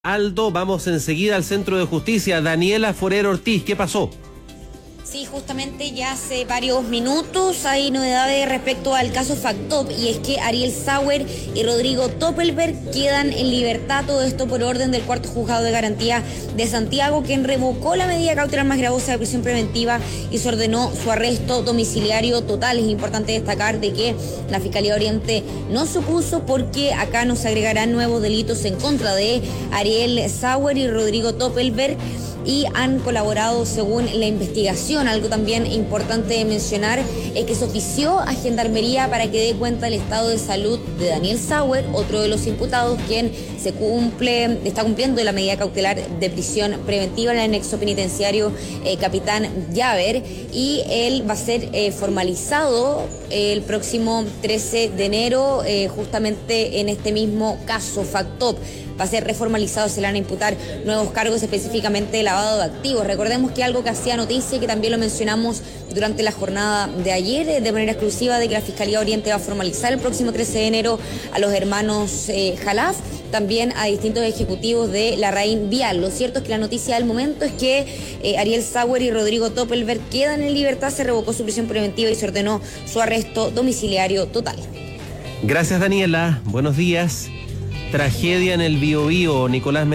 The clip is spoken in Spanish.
Aldo, vamos enseguida al Centro de Justicia. Daniela Forero Ortiz, ¿qué pasó? Sí, justamente ya hace varios minutos hay novedades respecto al caso Factop, y es que Ariel Sauer y Rodrigo Toppelberg quedan en libertad, todo esto por orden del cuarto juzgado de garantía de Santiago, quien revocó la medida cautelar más gravosa de prisión preventiva y se ordenó su arresto domiciliario total. Es importante destacar de que la Fiscalía Oriente no se opuso, porque acá nos agregarán nuevos delitos en contra de Ariel Sauer y Rodrigo Toppelberg, y han colaborado según la investigación. Algo también importante de mencionar es que se ofició a Gendarmería para que dé cuenta del estado de salud de Daniel Sauer, otro de los imputados, quien está cumpliendo la medida cautelar de prisión preventiva en el anexo penitenciario Capitán Llaver, y él va a ser formalizado el próximo 13 de enero, justamente en este mismo caso Factop. Va a ser reformalizado, se le van a imputar nuevos cargos, específicamente de lavado de activos. Recordemos que algo que hacía noticia, que también lo mencionamos durante la jornada de ayer de manera exclusiva, de que la Fiscalía Oriente va a formalizar el próximo 13 de enero a los hermanos Jalaf, también a distintos ejecutivos de Larraín Vial. Lo cierto es que la noticia del momento es que Ariel Sauer y Rodrigo Toppelberg quedan en libertad, se revocó su prisión preventiva y se ordenó su arresto domiciliario total. Gracias, Daniela. Buenos días. Tragedia en el Biobío. Nicolás